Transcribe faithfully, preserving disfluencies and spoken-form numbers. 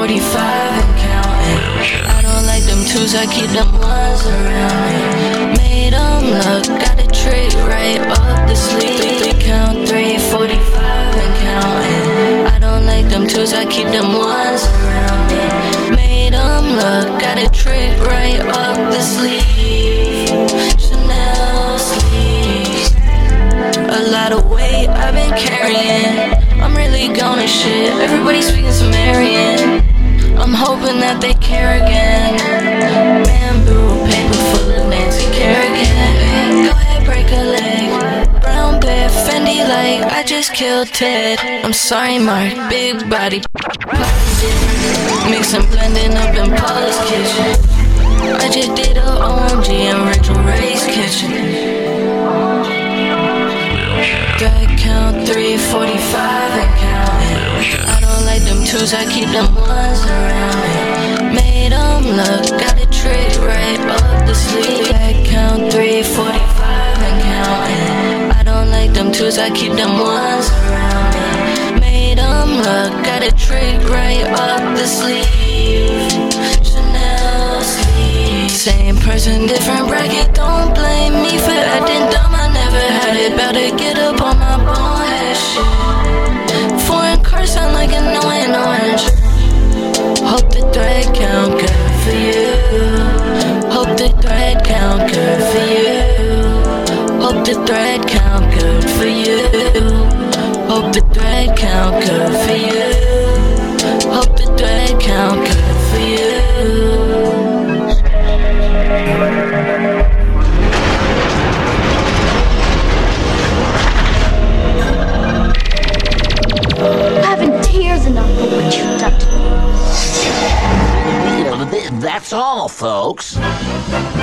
forty-five and counting. I don't like them twos, I keep them ones around me. Made them look, got a trick right up the sleeve. Count three, forty-five and counting. I don't like them twos, I keep them ones around me. Made them look, got a trick right up the sleeve. Chanel sleeves. A lot of weight I've been carrying. I'm really gonna shit. Everybody speaking Sumerian. I'm hoping that they care again. Bamboo paper full of Nancy Kerrigan. Go ahead, break a leg. Brown bear, Fendi like I just killed Ted. I'm sorry, Mark, big body. Mix and blending up in Paula's kitchen. I just did a O M G in Rachel Ray's kitchen. Thread count three, forty-five and counting. I don't like them twos, I keep them ones around me. Made them look, got a trick right up the sleeve. Thread count three, forty-five and counting. I don't like them twos, I keep them ones around me. Made them look, got a trick right up the sleeve. Chanel sleeve. Same person, different bracket, don't blame me for acting dumb. I never had it, better get up on my bonehead shit. Foreign car sound like an annoying orange. Hope the thread count good for you. Hope the thread count good for you. Hope the thread count good for you. Hope the thread count good for you. Hope the thread count good for you. Having tears enough for what you've done to me. You know, th- that's all, folks.